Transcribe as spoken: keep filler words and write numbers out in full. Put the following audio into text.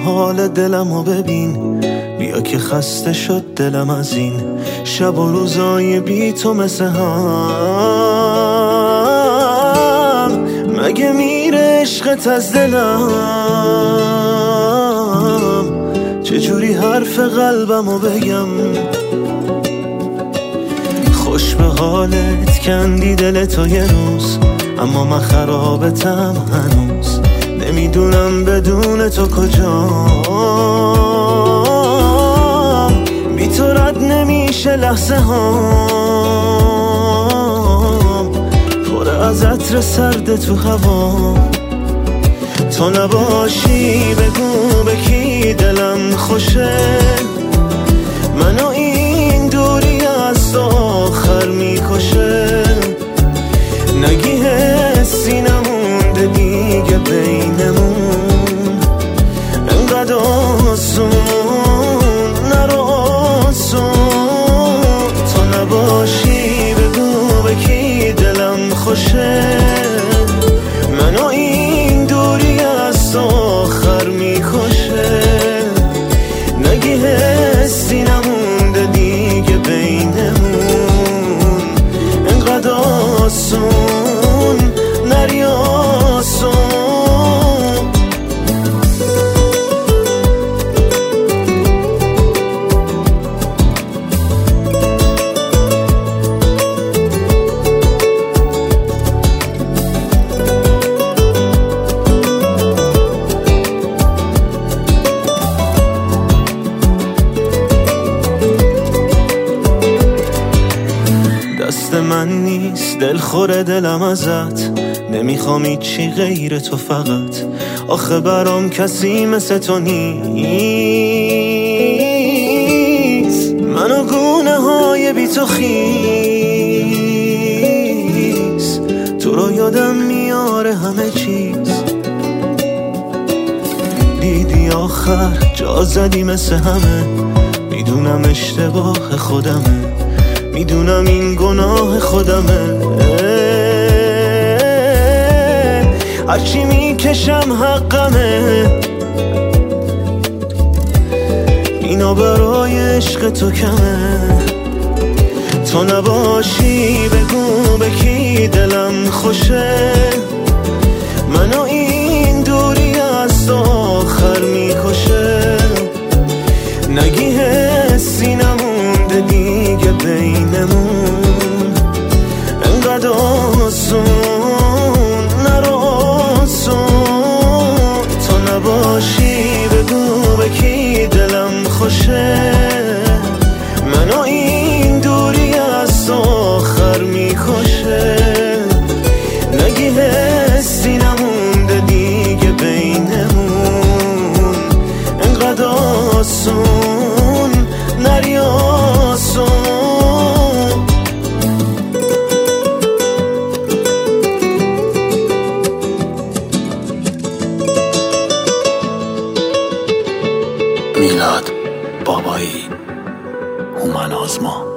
حال دلمو ببین، بیا که خسته شد دلم از این شب و روزای بی تو مثل هم. مگه میره عشقت از دلم؟ چجوری حرف قلبمو بگم؟ خوش به حالت کندی دل تو یه روز، اما من خرابتم هنوز. نمیدونم بدون تو کجام، بی تو رد نمیشه لحظه هام، پر از عطر سرد تو هوا. تو نباشی بگو به کی دلم خوشه، منو این دوری از تو آخر میکشه. نگی حسی نمونده دیگه بینمون، انقدر آسون نرو آسون. تو نباشی بگو به کی دلم خوشه، منو این دوری از تو آخر میکشه. نگی حسی نمونده دیگه بینمون، انقدر آسون نری آسون. دست من نیست دل خوره دلم ازت، نمیخوام هیچی غیر تو فقط. آخه برام کسی مثل تو نیست، منو گونه های بی تو خیس. تو رو یادم میاره همه چیز، دیدی آخر جا زدی مثل همه. میدونم اشتباه خودمه، میدونم این گناه خودمه. هرچی میکشم حقمه، اینا برای عشق تو کمه. تو نباشی بگو به کی دلم خوشه، منو این دوری از تو آخر میکشه. نگی حسی نمونده دیگه بینمون، انقدر آسون نرو آسون. تو نباشی بگو به کی دلم خوشه، منو این دوری از تو آخر میکشه. نگی حسی نمونده دیگه بینمون، انقدر آسون نری آسون. میلاد بابایی، هومن آزما.